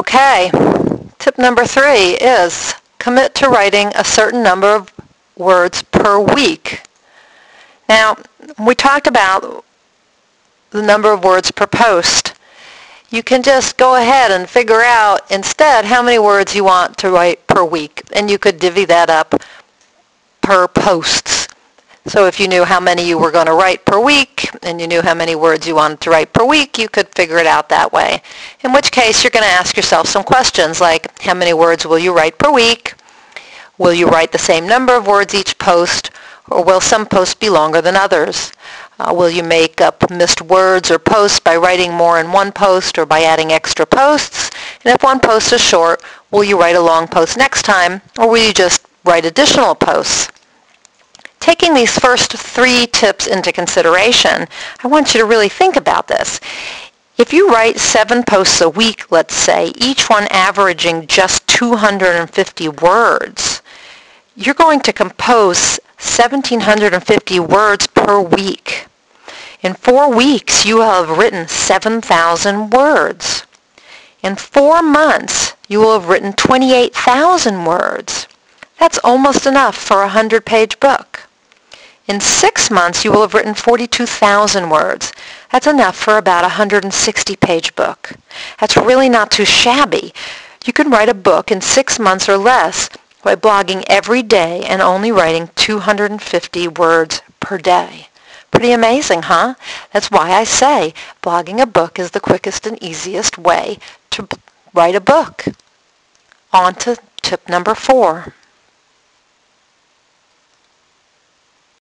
Okay, tip number 3 is commit to writing a certain number of words per week. Now, we talked about the number of words per post. You can just go ahead and figure out instead how many words you want to write per week, and you could divvy that up per posts. So if you knew how many you were going to write per week and you knew how many words you wanted to write per week, you could figure it out that way. In which case, you're going to ask yourself some questions like, how many words will you write per week? Will you write the same number of words each post? Or will some posts be longer than others? Will you make up missed words or posts by writing more in one post or by adding extra posts? And if one post is short, will you write a long post next time, or will you just write additional posts? Taking these first 3 tips into consideration, I want you to really think about this. If you write 7 posts a week, let's say, each one averaging just 250 words, you're going to compose 1,750 words per week. In 4 weeks, you will have written 7,000 words. In 4 months, you will have written 28,000 words. That's almost enough for a 100-page book. In 6 months, you will have written 42,000 words. That's enough for about a 160-page book. That's really not too shabby. You can write a book in 6 months or less by blogging every day and only writing 250 words per day. Pretty amazing, huh? That's why I say blogging a book is the quickest and easiest way to write a book. On to tip number 4.